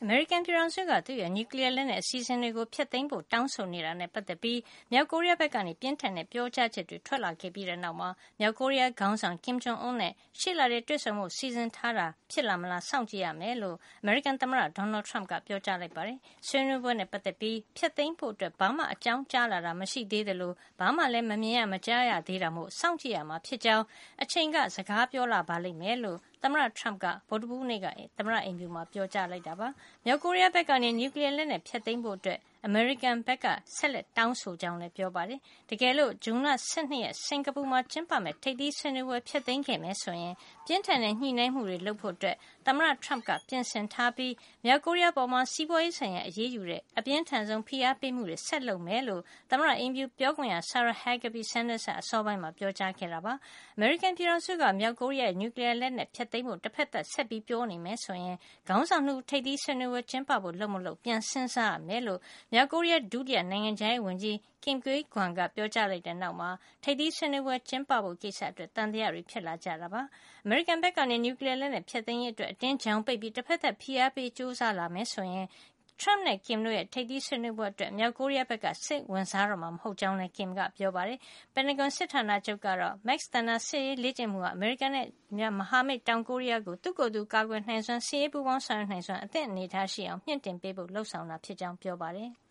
အမေရိကန်ပြည်ထောင်စုကသူ့ရဲ့နျူကလ িয়ার လက်နက်အစီအစဉ်တွေကိုဖျက်သိမ်းဖို့တောင်းဆိုနေတာနဲ့ပတ်သက်ပြီးမြောက်ကိုရီးယားဘက်ကနေပြင်းထန်တဲ့ပြောကြားချက်တွေထွက်လာခဲ့ပြီးတဲ့နောက်မှာမြောက်ကိုရီးယားခေါင်းဆောင် Kim Jong Un နဲ့ရှေ့လထဲတွေ့ဆုံမှုစီစဉ်ထားတာဖြစ်လာမလားစောင့်ကြည့်ရမယ်လို့အမေရိကန်သမ္မတ Donald Trump ကပြောကြားလိုက်ပါတယ်။ဆွေးနွေးပွဲနဲ့ပတ်သက်ပြီးဖျက်သိမ်းဖို့ဘာမှအကြောင်းကြားလာတာမရှိသေးသလိုဘာမှလည်းမမြင်ရမကြားရသေးတာမို့စောင့်ကြည့်ရမှာဖြစ်ကြောင်းအချိန်ကစကားပြောလာပါလိမ့်မယ်လို့သမ္မတ Trump ကဗုဒ္ဓဟူးနေ့ကသမ္မတအိမ်ဖြူမှာပြောကြားလိုက်တာပါ။မြောက်ကိုရီးယားဘက်ကနေနျူကလ িয়ার လက်နက်ဖျက်သိမ်းဖို့အမေရိကန်ဘက်ကဆက်လက်တောင်းဆိုကြောင်းလည်းပြောပါတယ်။တကယ်လို့ဇွန်လ 12 ရက်စင်ကာပူမှာကျင်းပမယ့်ထိပ်သီးဆွေးနွေးပွဲဖျက်သိမ်းခဲ့မယ်ဆိုရင်ပြင်းထန်တဲ့ညှိနှိုင်းမှုတွေလုပ်ဖို့သမ္မတ Trump ကပြင်ဆင်ထားပြီးမြောက်ကိုရီးယားပေါ်စီးပွားရေးဆိုင်ရာအရေးယူတဲ့အပြင်းထန်ဆုံးဖိအားပေးမှုတွေဆက်လုပ်မယ်လို့သမ္မတအိမ်ဖြူပြောခွင့်ရ Sarah Huckabee Sanders ကအစောပိုင်းမှာပြောကြားခဲ့တာပါ။အမေရိကန်ပြည်ထောင်စုကမြောက်ကိုရီးယားရဲ့နျူကလ িয়ার လက်နက်ဖျက်သိမ်းဖို့တစ်ဖက်သက်ဆက်ပြီးပြောနေမယ်ဆိုရင်ခေါင်းဆောင်2ထိပ်သီးဆွေးနွေးပွဲကျင်းပဖို့လုပ်မလုပ်ပြန်စဉ်းစားရမယ်လို့မြောက်ကိုရီးယားဒုတိယနိုင်ငံခြားရေးဝန်ကြီး Kim Kye-gwan ကပြောကြားလိုက်တဲ့နောက်မှာထိပ်သီးဆွေးနွေးပွဲကျင်းပဖို့ကိစ္စအတွက်သံသယတွေဖြစ်လာကြတာပါ။အမေရိကန်ဘက်ကနေနျူကလ িয়ার လက်နက်ဖျက်သိမ်းရေးအတွက်အတင်းချောင်ပိတ်ပြီးတစ်ဖက်သက်ဖိအားပေးကြိုးစားလာမယ်ဆိုရင်Trump နဲ့ Kim တို့ရဲ့ထိပ်သီးဆွေးနွေးပွဲအတွက်မြောက်ကိုရီးယားဘက်ကစိတ်ဝင်စားတော့မှာမဟုတ်ကြောင်းလည်း Kim ကပြောပါတယ်။ ပင်တဂွန်စစ်ဌာနချုပ်ကတော့ Max Thunder စစ်ရေးလေ့ကျင့်မှုဟာအမေရိကန်နဲ့မဟာမိတ်တောင်ကိုရီးယားကိုသူ့ကိုယ်သူကာကွယ်နိုင်စွမ်းစစ်ရေးပူးပေါင်းဆောင်ရွက်နိုင်စွမ်းအသင့်အနေထားရှိအောင်မြှင့်တင်ပေးဖို့လုပ်ဆောင်တာဖြစ်ကြောင်းပြောပါတယ်။